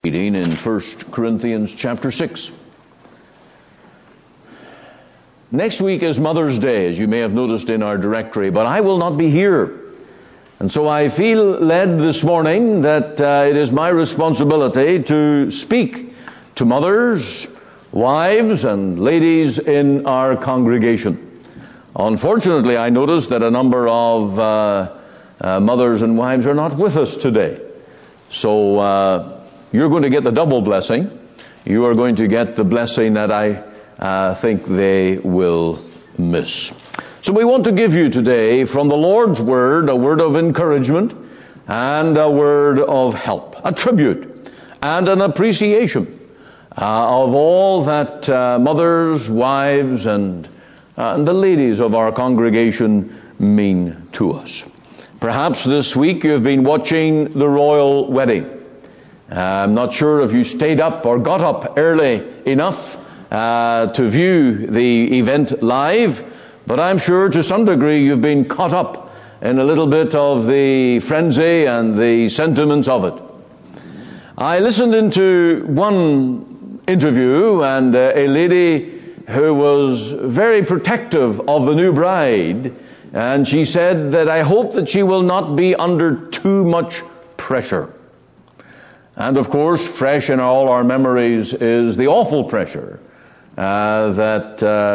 Reading in 1 Corinthians chapter 6. Next week is Mother's Day, as you may have noticed in our directory, but I will not be here. And so I feel led this morning that it is my responsibility to speak to mothers, wives, and ladies in our congregation. Unfortunately, I noticed that a number of mothers and wives are not with us today. So you're going to get the double blessing. You are going to get the blessing that I think they will miss. So we want to give you today from the Lord's Word a word of encouragement and a word of help, a tribute and an appreciation of all that mothers, wives, and the ladies of our congregation mean to us. Perhaps this week you've been watching the royal wedding. I'm not sure if you stayed up or got up early enough to view the event live, but I'm sure to some degree you've been caught up in a little bit of the frenzy and the sentiments of it. I listened into one interview, and a lady who was very protective of the new bride, and she said that I hope that she will not be under too much pressure. And of course, fresh in all our memories is the awful pressure that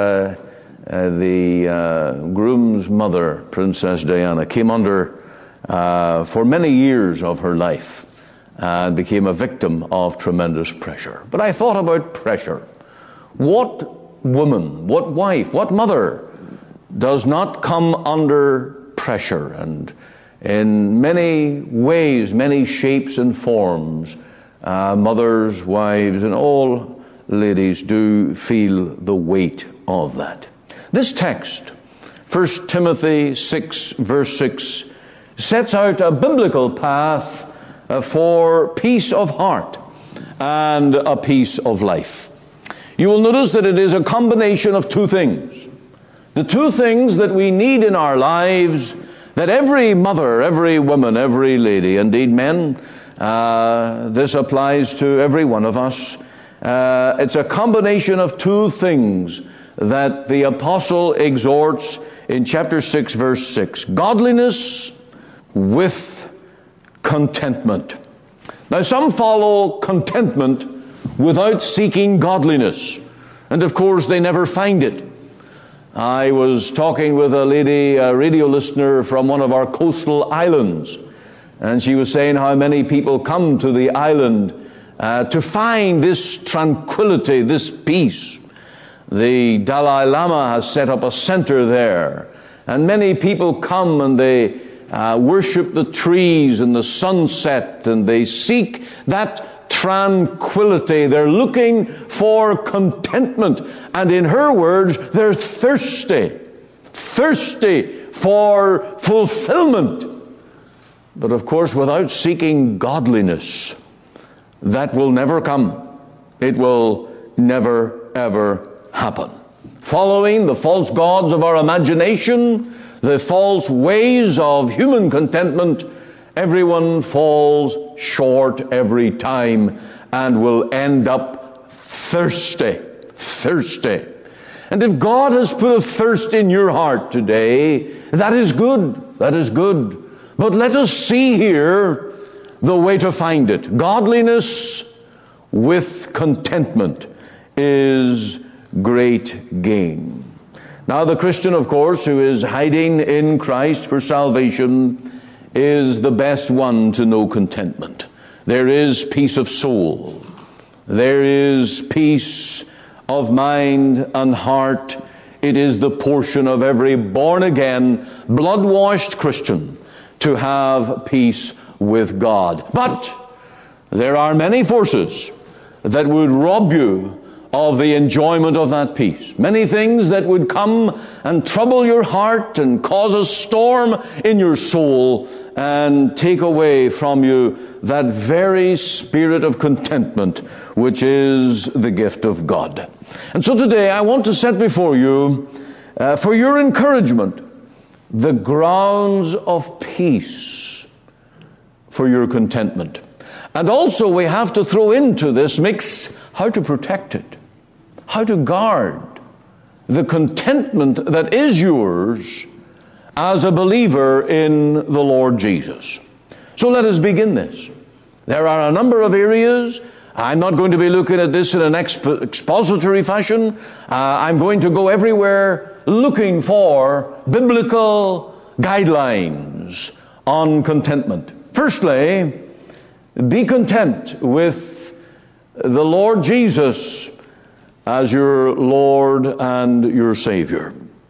the groom's mother, Princess Diana, came under for many years of her life and became a victim of tremendous pressure. But I thought about pressure. What woman, what wife, what mother does not come under pressure? And in many ways, many shapes and forms, mothers, wives, and all ladies do feel the weight of that. This text, 1 Timothy 6, verse 6, sets out a biblical path for peace of heart and a peace of life. You will notice that it is a combination of two things. The two things that we need in our lives, that every mother, every woman, every lady, indeed men, this applies to every one of us. It's a combination of two things that the apostle exhorts in chapter 6, verse 6. Godliness with contentment. Now, some follow contentment without seeking godliness. And of course, they never find it. I was talking with a lady, a radio listener from one of our coastal islands, and she was saying how many people come to the island to find this tranquility, this peace. The Dalai Lama has set up a center there, and many people come and they worship the trees and the sunset, and they seek that tranquility. They're looking for contentment. And in her words, they're thirsty for fulfillment. But of course, without seeking godliness, that will never come. It will never, ever happen. Following the false gods of our imagination, the false ways of human contentment, everyone falls short every time and will end up thirsty. And if God has put a thirst in your heart today, that is good. That is good. But let us see here the way to find it. Godliness with contentment is great gain. Now, the Christian, of course, who is hiding in Christ for salvation is the best one to know contentment. There is peace of soul. There is peace of mind and heart. It is the portion of every born-again, blood-washed Christian to have peace with God. But there are many forces that would rob you of the enjoyment of that peace. Many things that would come and trouble your heart and cause a storm in your soul and take away from you that very spirit of contentment which is the gift of God. And so today I want to set before you, for your encouragement, the grounds of peace for your contentment. And also we have to throw into this mix how to protect it, how to guard the contentment that is yours as a believer in the Lord Jesus. So let us begin this. There are a number of areas. I'm not going to be looking at this in an expository fashion. I'm going to go everywhere looking for biblical guidelines on contentment. Firstly, be content with the Lord Jesus as your Lord and your Savior.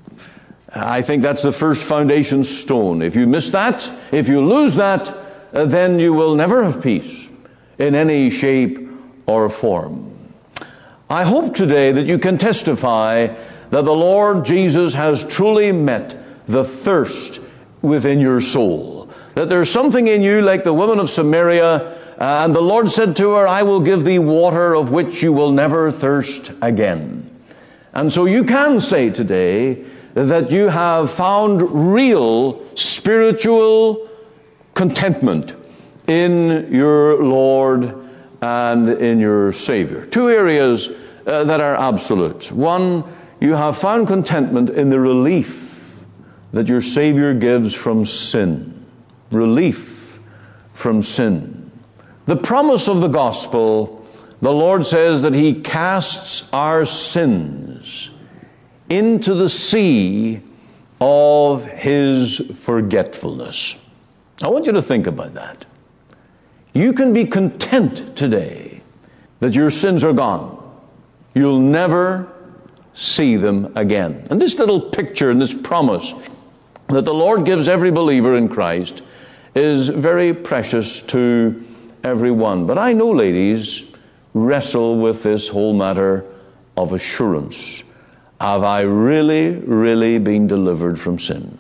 I think that's the first foundation stone. If you miss that, if you lose that, then you will never have peace in any shape or form. I hope today that you can testify that the Lord Jesus has truly met the thirst within your soul. That there's something in you like the woman of Samaria, and the Lord said to her, I will give thee water of which you will never thirst again. And so you can say today that you have found real spiritual contentment in your Lord and in your Savior. Two areas that are absolute. One, you have found contentment in the relief that your Savior gives from sin. Relief from sin. The promise of the gospel, the Lord says that He casts our sins into the sea of His forgetfulness. I want you to think about that. You can be content today that your sins are gone. You'll never see them again. And this little picture and this promise that the Lord gives every believer in Christ is very precious to everyone. But I know ladies wrestle with this whole matter of assurance. Have I really been delivered from sin?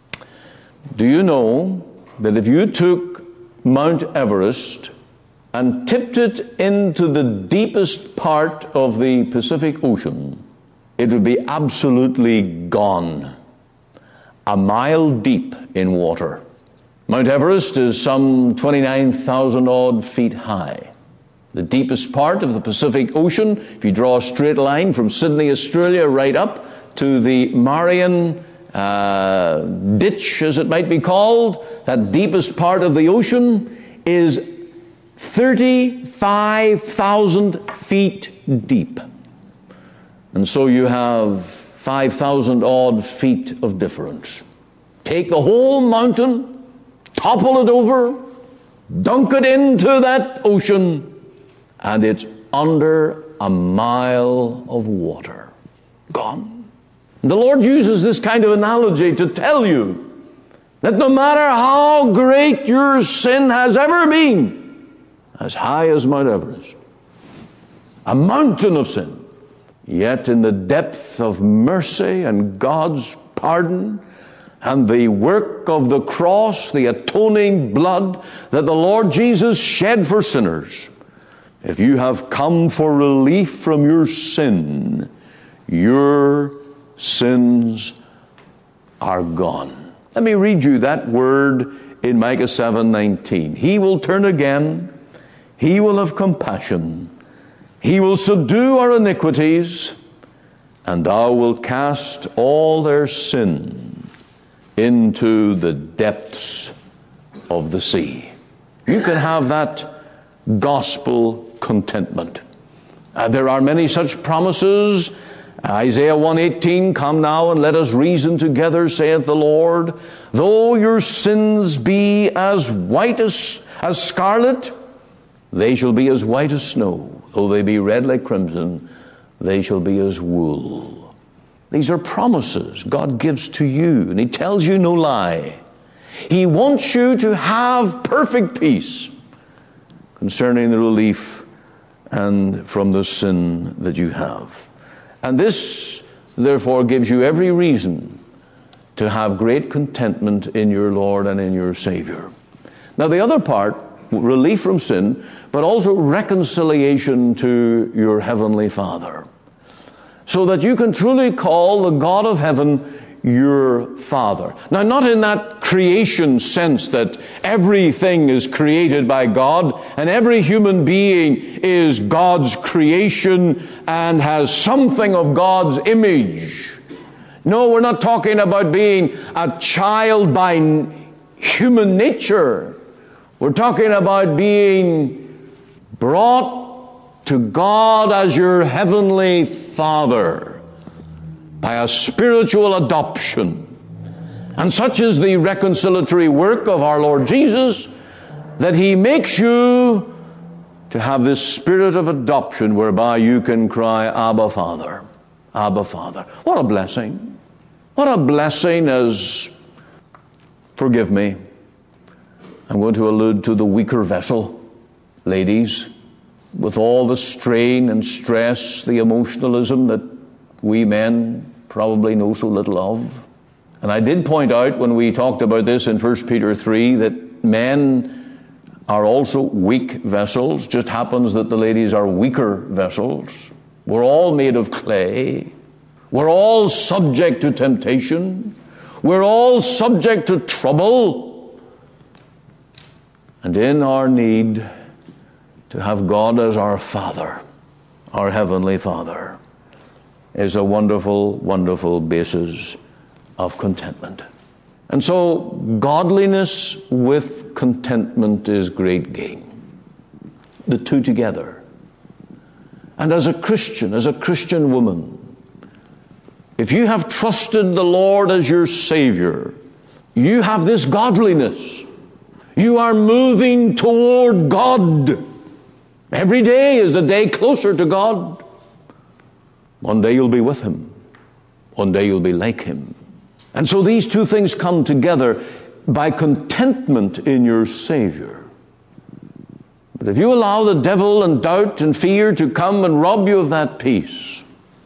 Do you know that if you took Mount Everest and tipped it into the deepest part of the Pacific Ocean, it would be absolutely gone, a mile deep in water? Mount Everest is some 29,000 odd feet high. The deepest part of the Pacific Ocean, if you draw a straight line from Sydney, Australia, right up to the Marian Ditch, as it might be called, that deepest part of the ocean is 35,000 feet deep. And so you have 5,000 odd feet of difference. Take the whole mountain, topple it over, dunk it into that ocean, and it's under a mile of water. Gone. The Lord uses this kind of analogy to tell you that no matter how great your sin has ever been, as high as Mount Everest, a mountain of sin, yet in the depth of mercy and God's pardon and the work of the cross, the atoning blood that the Lord Jesus shed for sinners, if you have come for relief from your sin, your sins are gone. Let me read you that word in Micah 7:19. He will turn again. He will have compassion. He will subdue our iniquities, and thou wilt cast all their sin into the depths of the sea. You can have that gospel contentment. There are many such promises. Isaiah 1:18, come now and let us reason together, saith the Lord. Though your sins be as white as scarlet, they shall be as white as snow. Though they be red like crimson, they shall be as wool. These are promises God gives to you, and He tells you no lie. He wants you to have perfect peace concerning the relief and from the sin that you have. And this, therefore, gives you every reason to have great contentment in your Lord and in your Savior. Now, the other part, relief from sin, but also reconciliation to your Heavenly Father, so that you can truly call the God of heaven your Father. Now, not in that creation sense that everything is created by God and every human being is God's creation and has something of God's image. No, we're not talking about being a child by human nature. We're talking about being brought to God as your heavenly Father by a spiritual adoption. And such is the reconciliatory work of our Lord Jesus that He makes you to have this spirit of adoption whereby you can cry, Abba, Father. Abba, Father. What a blessing. What a blessing as, forgive me, I'm going to allude to the weaker vessel, ladies, with all the strain and stress, the emotionalism that we men probably know so little of. And I did point out when we talked about this in 1 Peter 3 that men are also weak vessels. Just happens that the ladies are weaker vessels. We're all made of clay. We're all subject to temptation. We're all subject to trouble. And in our need to have God as our Father, our Heavenly Father, is a wonderful, wonderful basis of contentment. And so, godliness with contentment is great gain. The two together. And as a Christian woman, if you have trusted the Lord as your Savior, you have this godliness. You are moving toward God. Every day is a day closer to God. One day you'll be with Him. One day you'll be like Him. And so these two things come together by contentment in your Savior. But if you allow the devil and doubt and fear to come and rob you of that peace,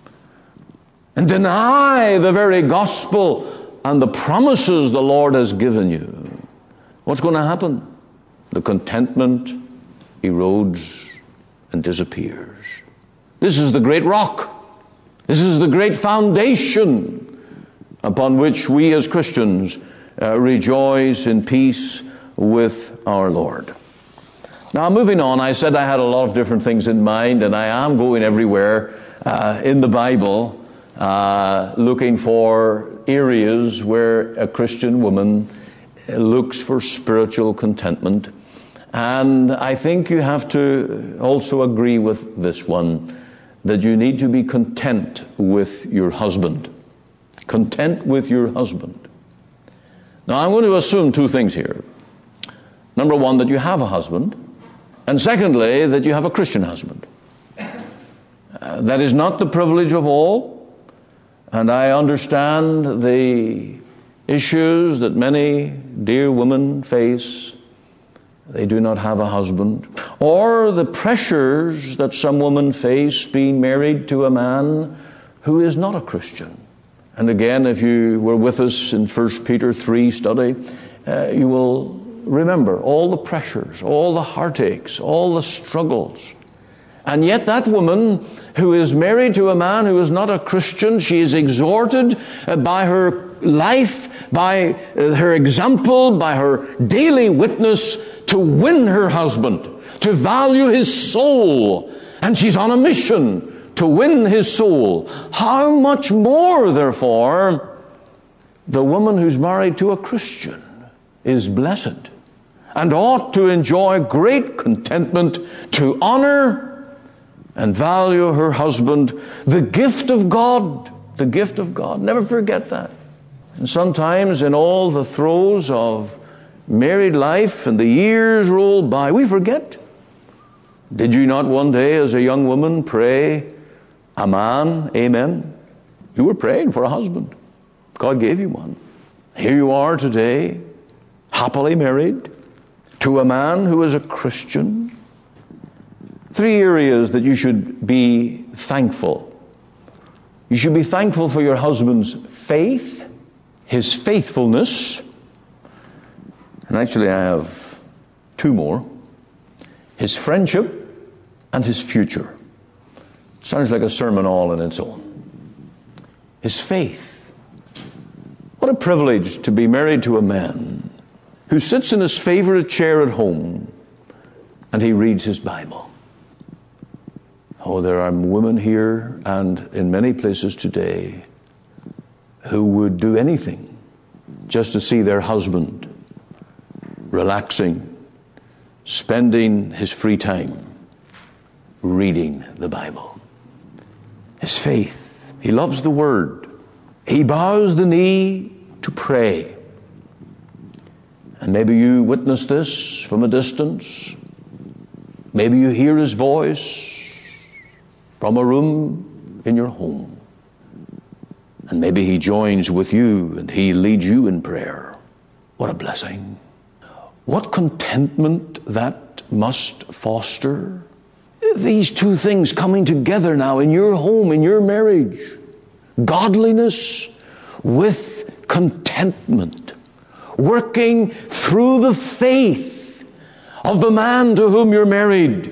and deny the very gospel and the promises the Lord has given you, what's going to happen? The contentment erodes and disappears. This is the great rock. This is the great foundation upon which we as Christians rejoice in peace with our Lord. Now, moving on, I said I had a lot of different things in mind, and I am going everywhere in the Bible looking for areas where a Christian woman looks for spiritual contentment. And I think you have to also agree with this one, that you need to be content with your husband. Content with your husband. Now, I'm going to assume two things here. Number one, that you have a husband. And secondly, that you have a Christian husband. That is not the privilege of all. And I understand the issues that many dear women face. They do not have a husband. Or the pressures that some women face being married to a man who is not a Christian. And again, if you were with us in 1 Peter 3 study, you will remember all the pressures, all the heartaches, all the struggles. And yet that woman who is married to a man who is not a Christian, she is exhorted by her life, by her example, by her daily witness to win her husband, to value his soul. And she's on a mission to win his soul. How much more, therefore, the woman who's married to a Christian is blessed and ought to enjoy great contentment, to honor and value her husband, the gift of God, the gift of God. Never forget that. And sometimes in all the throes of married life and the years roll by, we forget. Did you not one day as a young woman pray, a man, amen? You were praying for a husband. God gave you one. Here you are today, happily married to a man who is a Christian. Three areas that you should be thankful. You should be thankful for your husband's faith, his faithfulness, and actually I have two more, his friendship and his future. Sounds like a sermon all in its own. His faith. What a privilege to be married to a man who sits in his favorite chair at home and he reads his Bible. Oh, there are women here and in many places today who would do anything just to see their husband relaxing, spending his free time reading the Bible. His faith. He loves the Word. He bows the knee to pray. And maybe you witness this from a distance. Maybe you hear his voice from a room in your home. And maybe he joins with you and he leads you in prayer. What a blessing. What contentment that must foster. These two things coming together now in your home, in your marriage. Godliness with contentment. Working through the faith of the man to whom you're married.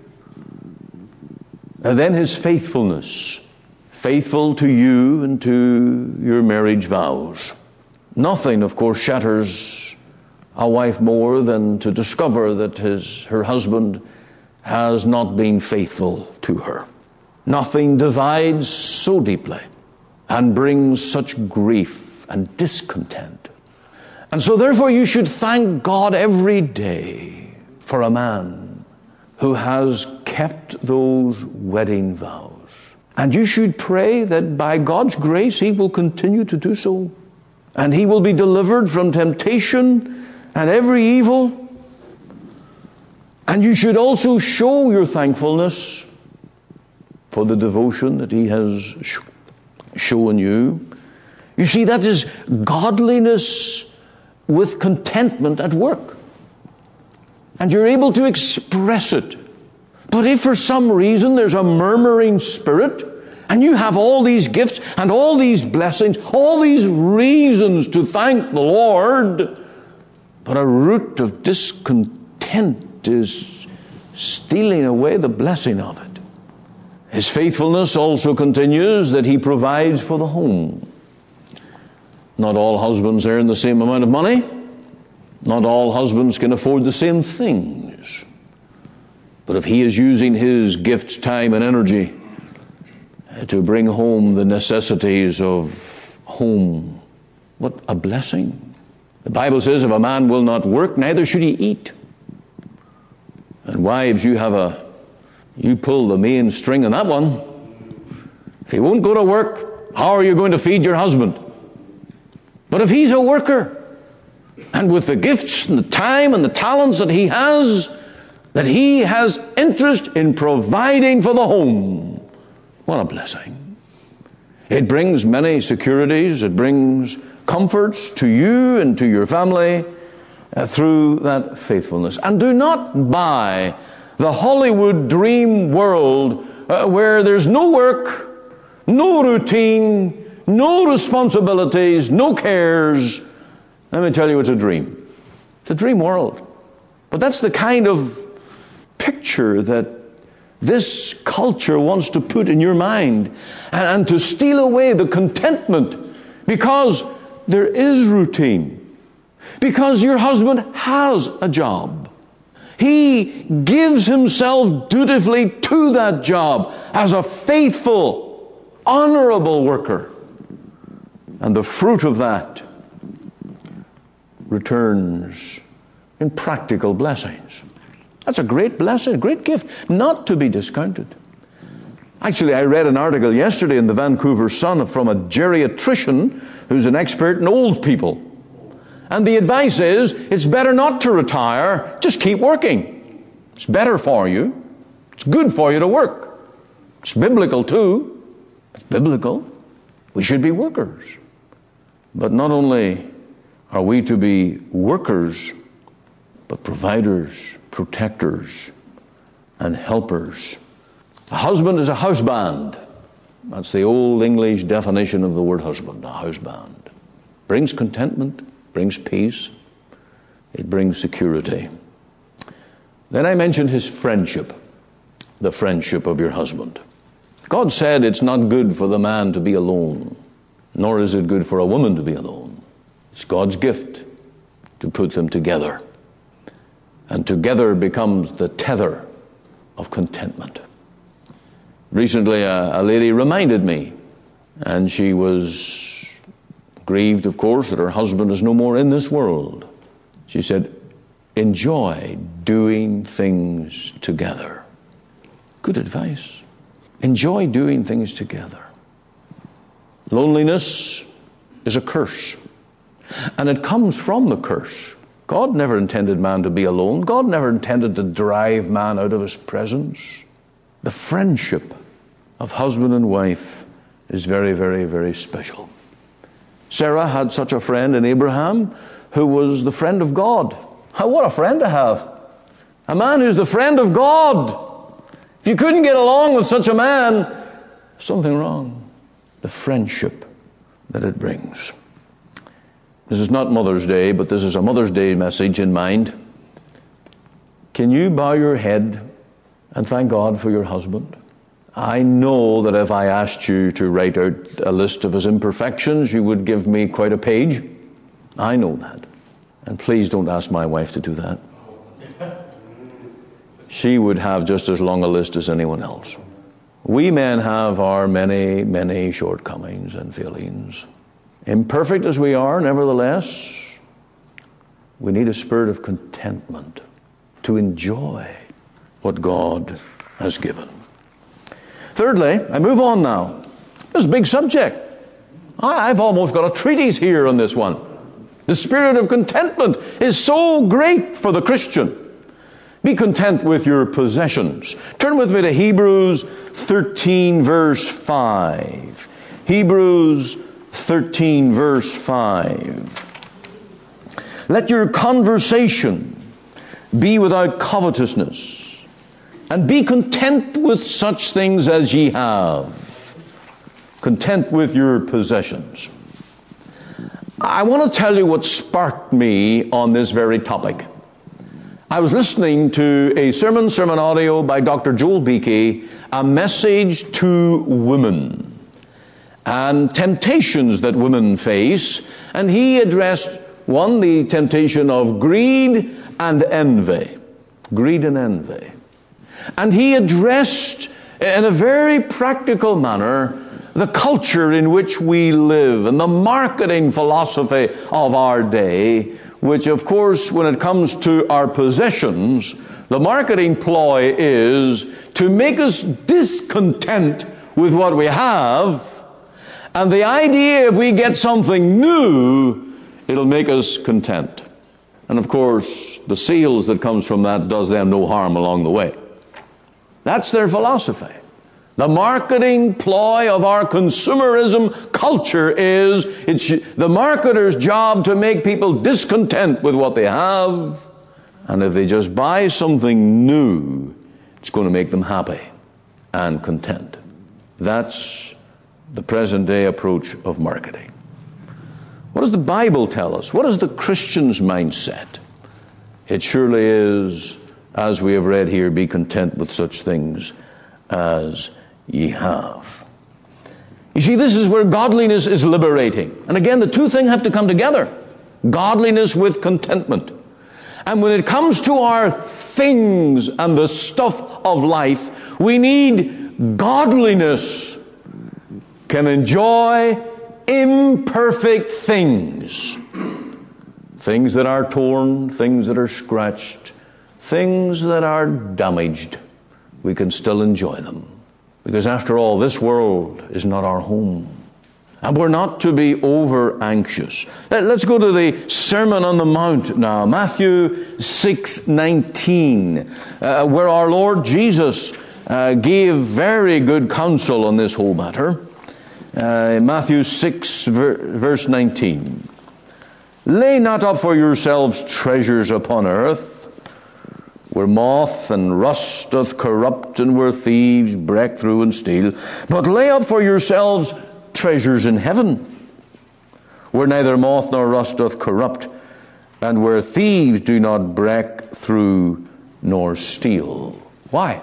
And then his faithfulness. Faithful to you and to your marriage vows. Nothing, of course, shatters a wife more than to discover that her husband has not been faithful to her. Nothing divides so deeply and brings such grief and discontent. And so therefore you should thank God every day for a man who has kept those wedding vows. And you should pray that by God's grace he will continue to do so. And he will be delivered from temptation and every evil. And you should also show your thankfulness for the devotion that he has shown you. You see, that is godliness with contentment at work. And you're able to express it. But if for some reason there's a murmuring spirit, and you have all these gifts and all these blessings, all these reasons to thank the Lord, but a root of discontent is stealing away the blessing of it. His faithfulness also continues that he provides for the home. Not all husbands earn the same amount of money. Not all husbands can afford the same things. But if he is using his gifts, time, and energy to bring home the necessities of home, what a blessing. The Bible says if a man will not work, neither should he eat. And wives, you pull the main string on that one. If he won't go to work, how are you going to feed your husband? But if he's a worker, and with the gifts and the time and the talents that he has interest in providing for the home, what a blessing. It brings many securities, it brings comforts to you and to your family through that faithfulness. And do not buy the Hollywood dream world where there's no work, no routine, no responsibilities, no cares. Let me tell you, it's a dream. It's a dream world. But that's the kind of picture that this culture wants to put in your mind and to steal away the contentment because there is routine. Because your husband has a job. He gives himself dutifully to that job as a faithful, honorable worker. And the fruit of that returns in practical blessings. That's a great blessing, a great gift, not to be discounted. Actually, I read an article yesterday in the Vancouver Sun from a geriatrician who's an expert in old people. And the advice is, it's better not to retire, just keep working. It's better for you. It's good for you to work. It's biblical too. It's biblical. We should be workers. But not only are we to be workers, but providers, protectors, and helpers. A husband is a house band. That's the old English definition of the word husband, a house band. Brings contentment, brings peace, it brings security. Then I mentioned his friendship, the friendship of your husband. God said it's not good for the man to be alone, nor is it good for a woman to be alone. It's God's gift to put them together. And together becomes the tether of contentment. Recently, a lady reminded me, and she was grieved, of course, that her husband is no more in this world. She said, enjoy doing things together. Good advice. Enjoy doing things together. Loneliness is a curse, and it comes from the curse. God never intended man to be alone. God never intended to drive man out of his presence. The friendship of husband and wife is very, very, very special. Sarah had such a friend in Abraham who was the friend of God. What a friend to have. A man who's the friend of God. If you couldn't get along with such a man, something wrong. The friendship that it brings. This is not Mother's Day, but this is a Mother's Day message in mind. Can you bow your head and thank God for your husband? I know that if I asked you to write out a list of his imperfections, you would give me quite a page. I know that. And please don't ask my wife to do that. She would have just as long a list as anyone else. We men have our many, many shortcomings and failings. Imperfect as we are, nevertheless, we need a spirit of contentment to enjoy what God has given. Thirdly, I move on now. This is a big subject. I've almost got a treatise here on this one. The spirit of contentment is so great for the Christian. Be content with your possessions. Turn with me to Hebrews 13, verse 5. Hebrews 13, verse 5. Let your conversation be without covetousness, and be content with such things as ye have. Content with your possessions. I want to tell you what sparked me on this very topic. I was listening to a sermon audio by Dr. Joel Beakey, a message to women and temptations that women face. And he addressed, one, the temptation of greed and envy. Greed and envy. And he addressed, in a very practical manner, the culture in which we live and the marketing philosophy of our day, which, of course, when it comes to our possessions, the marketing ploy is to make us discontent with what we have. And the idea, if we get something new, it'll make us content. And, of course, the sales that comes from that does them no harm along the way. That's their philosophy. The marketing ploy of our consumerism culture is, it's the marketer's job to make people discontent with what they have. And if they just buy something new, it's going to make them happy and content. That's the present day approach of marketing. What does the Bible tell us? What is the Christian's mindset? It surely is, as we have read here, be content with such things as ye have. You see, this is where godliness is liberating. And again, the two things have to come together. Godliness with contentment. And when it comes to our things and the stuff of life, we need godliness. Can enjoy imperfect things. Things that are torn, things that are scratched, things that are damaged. We can still enjoy them. Because after all, this world is not our home. And we're not to be over anxious. Let's go to the Sermon on the Mount now. Matthew 6:19, where our Lord Jesus gave very good counsel on this whole matter. Matthew 6, verse 19. Lay not up for yourselves treasures upon earth, where moth and rust doth corrupt, and where thieves break through and steal. But lay up for yourselves treasures in heaven, where neither moth nor rust doth corrupt, and where thieves do not break through nor steal. Why?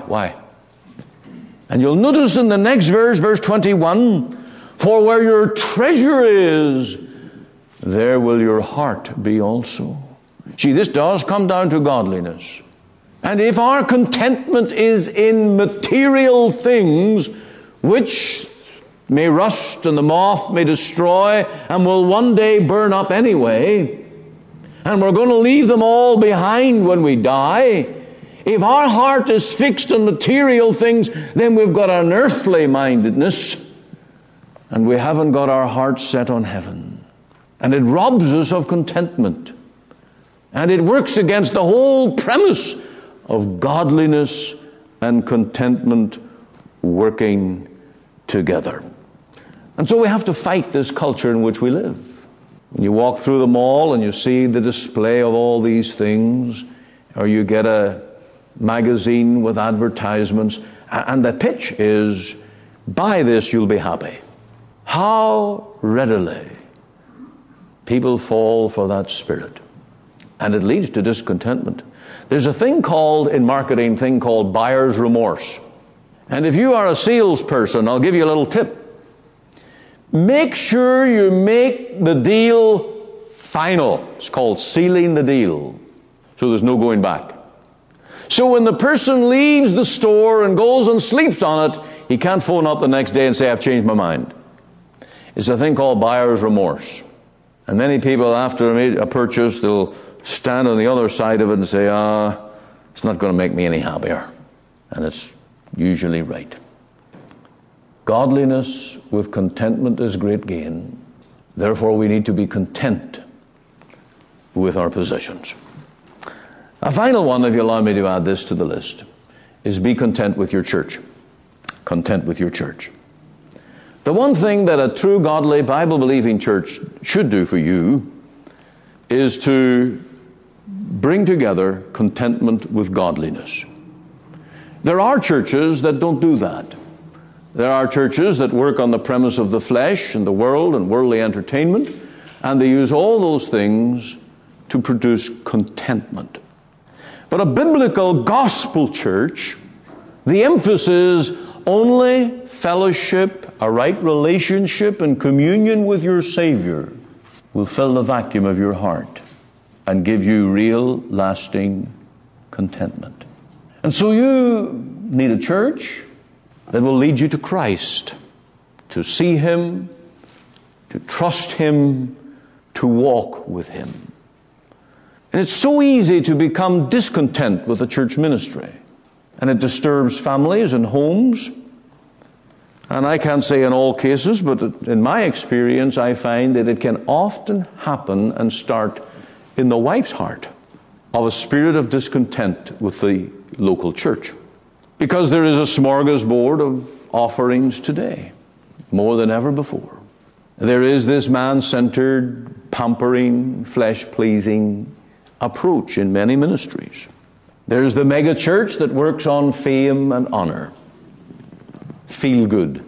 And you'll notice in the next verse, verse 21, for where your treasure is, there will your heart be also. See, this does come down to godliness. And if our contentment is in material things, which may rust and the moth may destroy and will one day burn up anyway, and we're going to leave them all behind when we die, if our heart is fixed on material things, then we've got an earthly mindedness, and we haven't got our heart set on heaven. And it robs us of contentment. And it works against the whole premise of godliness and contentment working together. And so we have to fight this culture in which we live. When you walk through the mall and you see the display of all these things, or you get a magazine with advertisements, and the pitch is, buy this, you'll be happy. How readily people fall for that spirit. And it leads to discontentment. There's a thing called, in marketing, buyer's remorse. And if you are a salesperson, I'll give you a little tip. Make sure you make the deal final. It's called sealing the deal. So there's no going back. So when the person leaves the store and goes and sleeps on it, he can't phone up the next day and say, I've changed my mind. It's a thing called buyer's remorse. And many people, after a purchase, they'll stand on the other side of it and say, it's not going to make me any happier. And it's usually right. Godliness with contentment is great gain. Therefore, we need to be content with our possessions. A final one, if you allow me to add this to the list, is be content with your church. Content with your church. The one thing that a true, godly, Bible-believing church should do for you is to bring together contentment with godliness. There are churches that don't do that. There are churches that work on the premise of the flesh and the world and worldly entertainment, and they use all those things to produce contentment. But a biblical gospel church, the emphasis is only fellowship, a right relationship and communion with your Savior will fill the vacuum of your heart and give you real, lasting contentment. And so you need a church that will lead you to Christ, to see Him, to trust Him, to walk with Him. And it's so easy to become discontent with the church ministry. And it disturbs families and homes. And I can't say in all cases, but in my experience, I find that it can often happen and start in the wife's heart of a spirit of discontent with the local church. Because there is a smorgasbord of offerings today, more than ever before. There is this man-centered, pampering, flesh-pleasing approach in many ministries. There's the mega church that works on fame and honor. Feel good.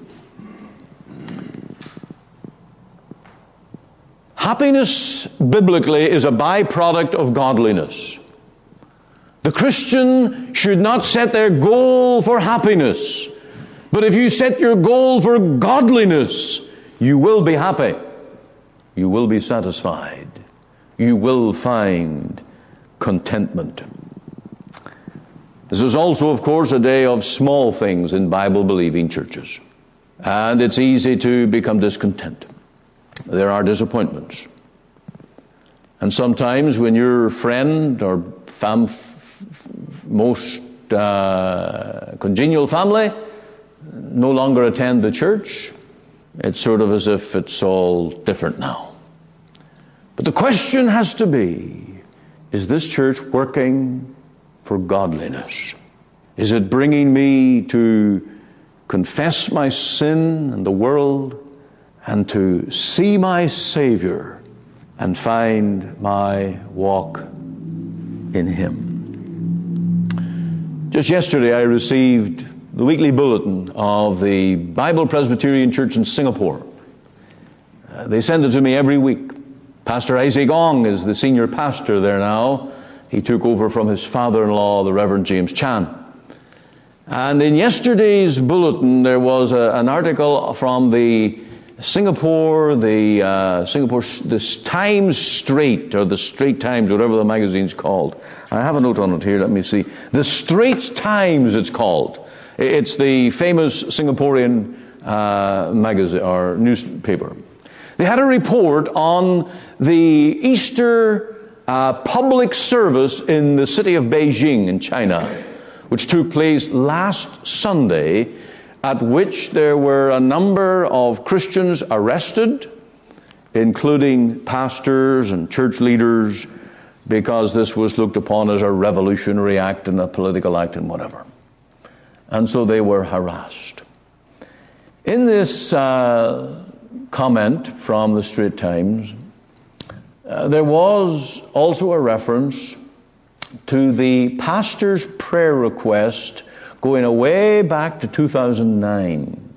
Happiness, biblically, is a byproduct of godliness. The Christian should not set their goal for happiness. But if you set your goal for godliness, you will be happy. You will be satisfied. You will find contentment. This is also, of course, a day of small things in Bible-believing churches. And it's easy to become discontent. There are disappointments. And sometimes when your friend or most congenial family no longer attend the church, it's sort of as if it's all different now. But the question has to be, is this church working for godliness? Is it bringing me to confess my sin and the world and to see my Savior and find my walk in Him? Just yesterday I received the weekly bulletin of the Bible Presbyterian Church in Singapore. They send it to me every week. Pastor Isaac Ong is the senior pastor there now. He took over from his father-in-law, the Reverend James Chan. And in yesterday's bulletin, there was an article from the Singapore, the Times Straight, or the Straight Times, whatever the magazine's called. I have a note on it here, let me see. The Straits Times, it's called. It's the famous Singaporean magazine or newspaper. They had a report on the Easter public service in the city of Beijing in China, which took place last Sunday, at which there were a number of Christians arrested, including pastors and church leaders, because this was looked upon as a revolutionary act and a political act and whatever. And so they were harassed. In this comment from the Straits Times, there was also a reference to the pastor's prayer request going way back to 2009.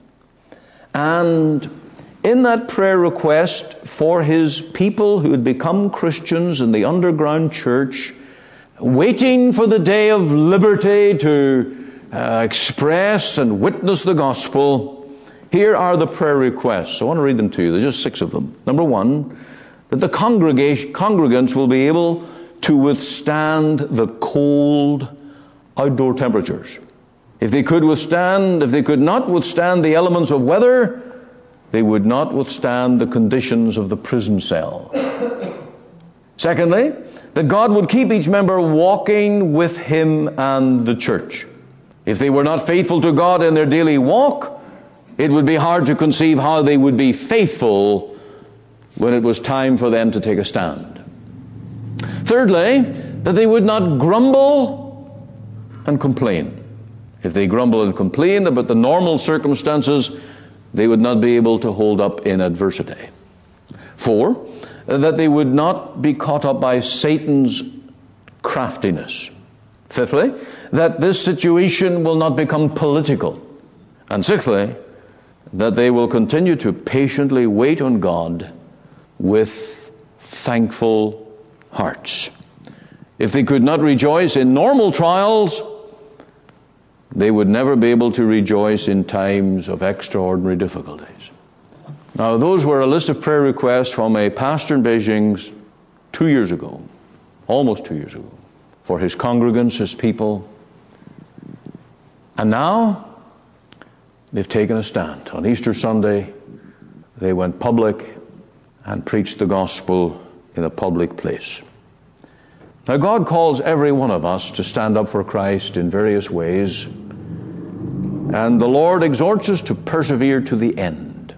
And in that prayer request for his people who had become Christians in the underground church, waiting for the day of liberty to express and witness the gospel, here are the prayer requests. I want to read them to you. There's just 6 of them. Number 1, that the congregants will be able to withstand the cold outdoor temperatures. If they could not withstand the elements of weather, they would not withstand the conditions of the prison cell. Secondly, that God would keep each member walking with him and the church. If they were not faithful to God in their daily walk, it would be hard to conceive how they would be faithful when it was time for them to take a stand. Thirdly, that they would not grumble and complain. If they grumble and complain about the normal circumstances, they would not be able to hold up in adversity. 4, that they would not be caught up by Satan's craftiness. Fifthly, that this situation will not become political. And sixthly, that they will continue to patiently wait on God with thankful hearts. If they could not rejoice in normal trials, they would never be able to rejoice in times of extraordinary difficulties. Now, those were a list of prayer requests from a pastor in Beijing 2 years ago, almost 2 years ago, for his congregants, his people. And now, they've taken a stand. On Easter Sunday, they went public and preached the gospel in a public place. Now, God calls every one of us to stand up for Christ in various ways, and the Lord exhorts us to persevere to the end.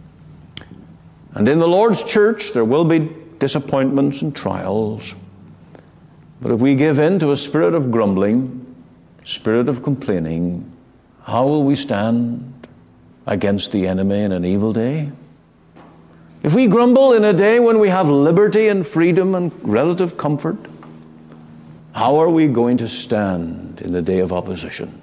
And in the Lord's church, there will be disappointments and trials, but if we give in to a spirit of grumbling, spirit of complaining, how will we stand against the enemy in an evil day? If we grumble in a day when we have liberty and freedom and relative comfort, how are we going to stand in the day of opposition?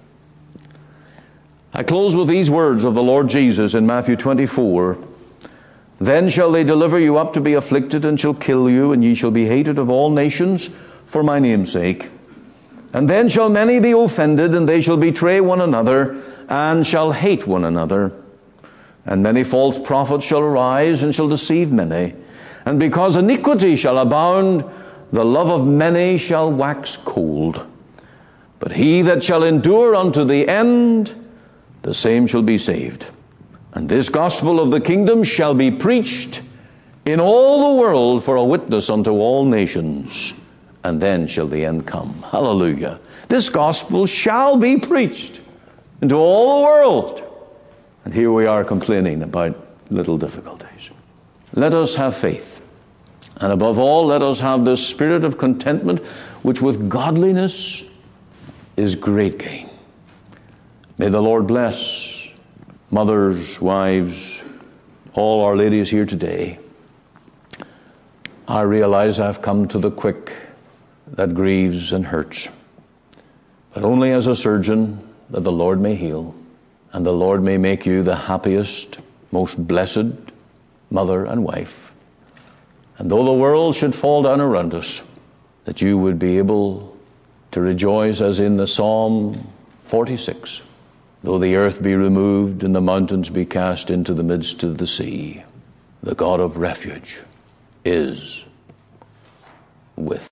I close with these words of the Lord Jesus in Matthew 24. Then shall they deliver you up to be afflicted, and shall kill you, and ye shall be hated of all nations for my name's sake. And then shall many be offended, and they shall betray one another, and shall hate one another. And many false prophets shall arise, and shall deceive many. And because iniquity shall abound, the love of many shall wax cold. But he that shall endure unto the end, the same shall be saved. And this gospel of the kingdom shall be preached in all the world for a witness unto all nations, and then shall the end come. Hallelujah. This gospel shall be preached into all the world. And here we are complaining about little difficulties. Let us have faith. And above all, let us have this spirit of contentment, which with godliness is great gain. May the Lord bless mothers, wives, all our ladies here today. I realize I've come to the quick that grieves and hurts, but only as a surgeon that the Lord may heal, and the Lord may make you the happiest, most blessed mother and wife. And though the world should fall down around us, that you would be able to rejoice as in the Psalm 46. Though the earth be removed and the mountains be cast into the midst of the sea, the God of refuge is with